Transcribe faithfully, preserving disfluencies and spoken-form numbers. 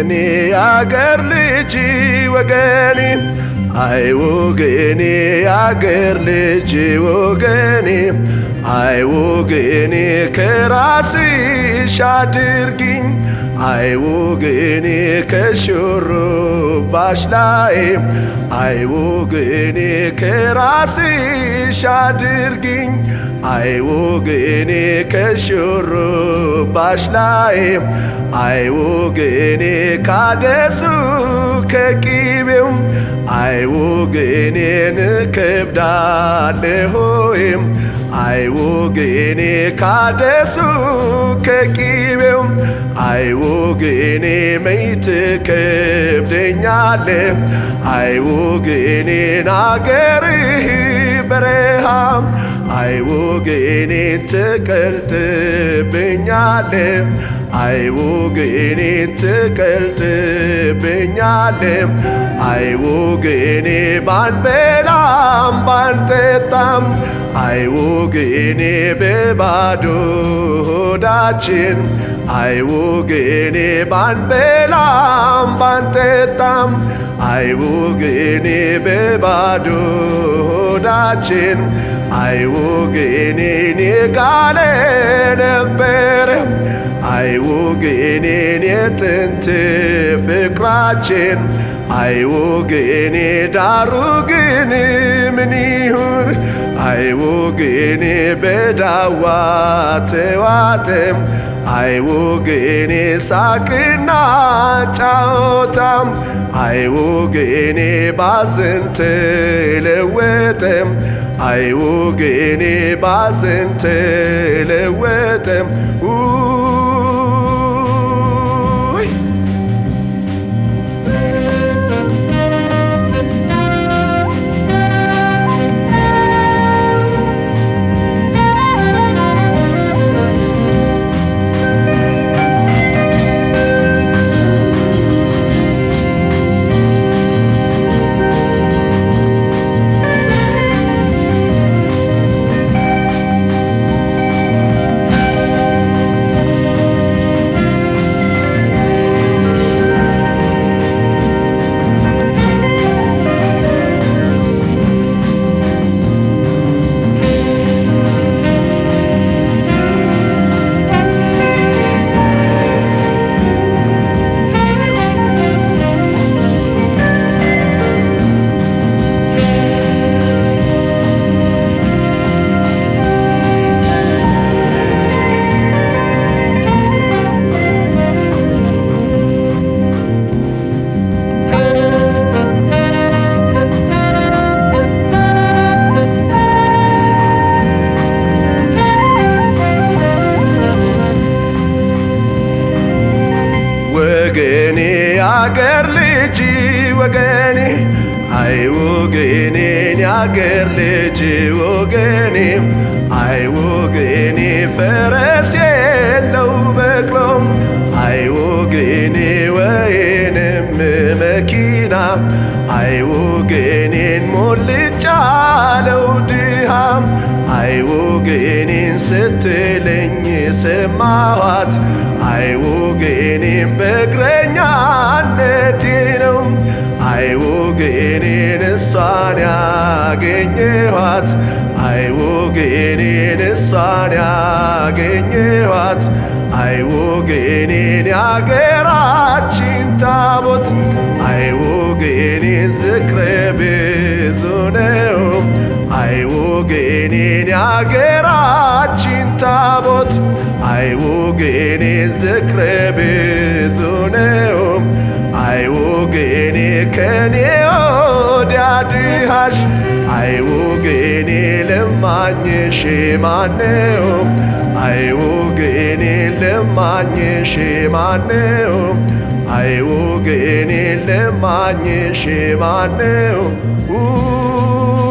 ወገኔ አገር ልጅ ወገኔ አይ ወገኔ አገር ልጅ ወገኔ አይ ወገኔ ከራስሽ አድርጊኝ አይ ወገኔ ከሹሩባሽ ላይ አይ ወገኔ ከራስሽ አድርጊኝ አይ ወገኔ ከሹሩባሽ ላይ አይ ወገኔ ካደሱ ከቂቤው አይ ወገኔ ንከብዳለሆይ አይ ወገኔ ካደሱ ከቂቤው አይ ወገኔ መይትከብደኛለ አይ ወገኔ ናገርህ በረሃ አይ ወገኔ ትቀልጥብኛለ አይ ወገኔ ትቀልጥብኛለ አይ ወገኔ ባንበላም ባንጠጣም አይ ወገኔ በባዶ ሆዳችን አይ ወገኔ ባንበላም ባንጠጣም አይ ወገኔ በባዶ ሆዳችን አይ ወገኔ የጋለ ነበር አይ ወገኔ የጥንት ፍቅራችን አይ ወገኔ ዳሩ ግን ምን ይሁን አይ ወገኔ በዳዋ ተዋተም አይ ወገኔ ሳቅና ጫወታም አይ ወገኔ ባዘን ተለወጠም አይ ወገኔ ባዘን ተለወጠም ወገኔ አገር ልጅ ወገኔ አይ ወገኔ አገር ልጅ ወገኔ አይ ወገኔ ፈረስ የለው በቅሎም አይ ወገኔ ወይንም መኪና አይ ወገኔን ሞልጫለው ድሃም አይ ወገኔን ስትለኝ ሰማኋት አይ ወገኔን በእግረኛነቴ ነው አይ ወገኔን እሷን ያገኘኋት አይ ወገኔን እሷን ያገኘኋት አይ ወገኔን ያገራችን ታቦት አይ ወገኔን ዝክረ ብዙ ነው አይ ወገኔን ያገራችን ታቦት አይ ወገኔን ዝክረ ብዙ ነው አይ ወገኔ ከኔ ወዲያ ድሃሽ አይ ወገኔ ለማኝሽ ማነው አይ ወገኔ ለማኝሽ ማነው አይ ወገኔ ለማኝሽ ማነው